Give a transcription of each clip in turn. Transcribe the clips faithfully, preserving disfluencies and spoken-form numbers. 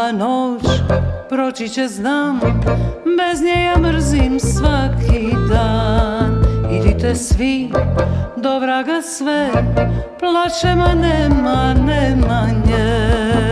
ova noć proći će, znam, bez nje ja mrzim svaki dan. Idite svi, do vraga sve, plačem, a nema, nema nje.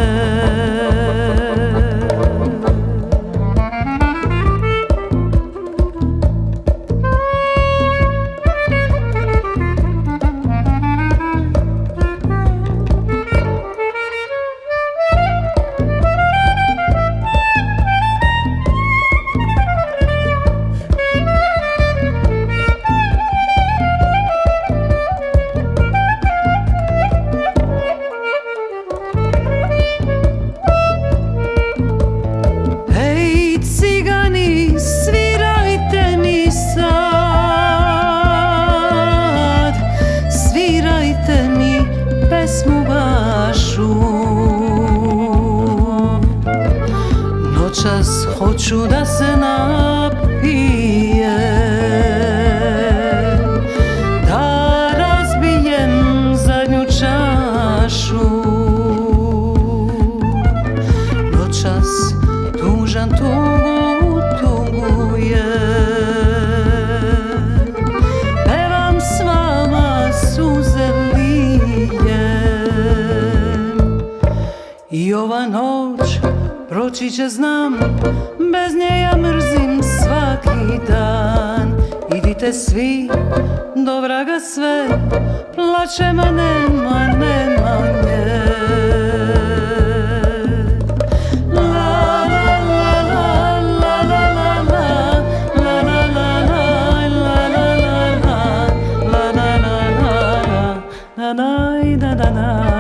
Noćas hoću da se napijem, da razbijem zadnju čašu. Noćas tužan tugu tugujem, pevam s vama suze lijem. I ova noć proći će, znam, bez nje ja mrzim svaki dan. Idite svi, do vraga sve, plačem, a nema, nema nje. Na na na na